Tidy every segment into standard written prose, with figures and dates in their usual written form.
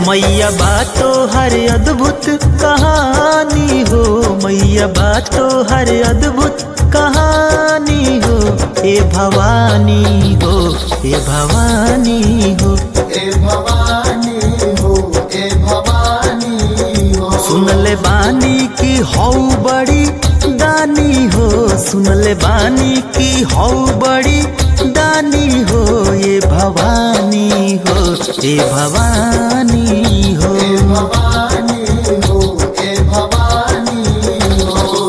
मैया बातो हर अद्भुत कहानी हो, मैया बातो हर अद्भुत कहानी हो। ए भवानी हो, ए भवानी हो, ए भवानी हो, ए भवानी हो। सुनले बानी की हौ बड़ी दानी हो, सुनले बानी की हौ बड़ी दानी हो। ए भवानी हो, ए भवानी हो, ए भवानी हो, ए भवानी हो।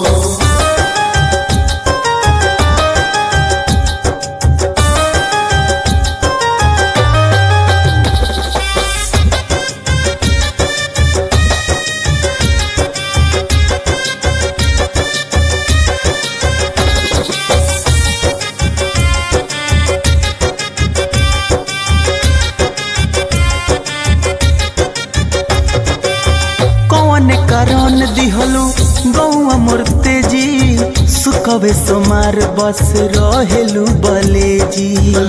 करण दिहलु गौआ मूर्ते जी, सुखबे सोमार बस रहेलु बले जी।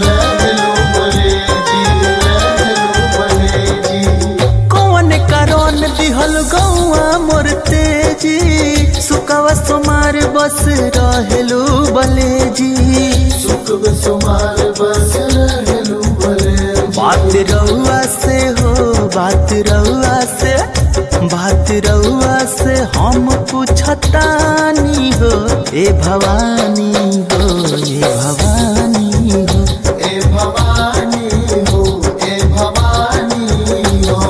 कौन करण दिहलु गौआ मूर्ते जी, सुखबे सोमार बस रहेलु बले जी। सुखबे सोमार बस रहेलु बले जी। बात रउआ से हो, बात रउआ से, बात रउआ से हम पूछतानी हो। ए भवानी हो, ए भवानी हो, ए भवानी हो, ए भवानी हो।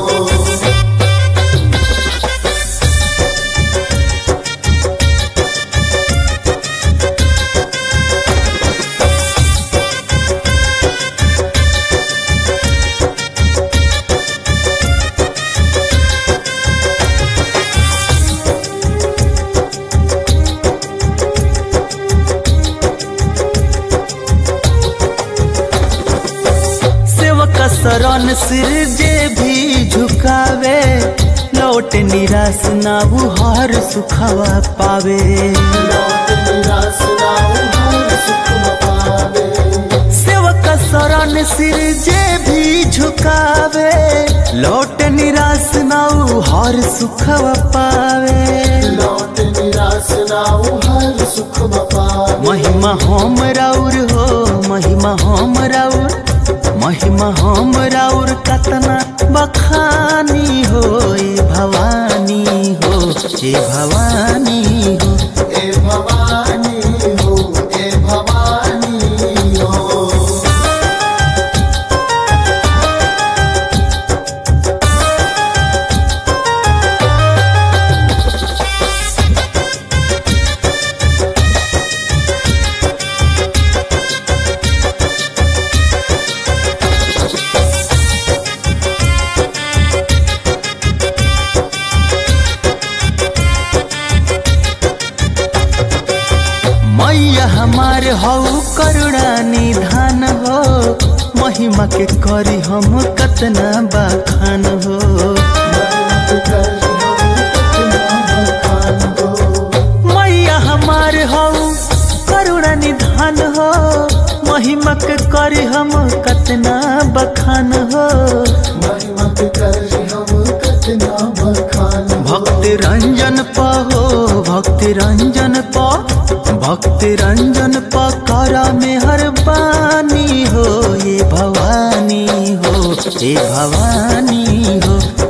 शरण सिर जे भी झुकावे, लौट निराश ना वो हर सुखवा पावे। सेवक शरण सिर जे भी झुकावे, लौट निराश ना वो हर सुखवा पावे। लौट निराश ना वो हर सुखवा पावे। महिमा हम राउर हो, महिमा हम राउर, महिमा हम राउर कतना बखानी हो। ए भवानी हो, ए भवानी हो, ए भवानी हो, ए भवानी हो। मैया हमार हौ करुणा निधान हो, महिमा के करी हम कतना बखान हो। मैया हमार हौ करुणा निधान हो, महिमा के करी हम कतना बखान हो। महिमा के करी हम कतना बखान। भक्ति रंजन प हो, भक्ति रंजन प, भक्ति रंजन पकारा में हर बानी हो। ये भवानी हो, ये भवानी हो।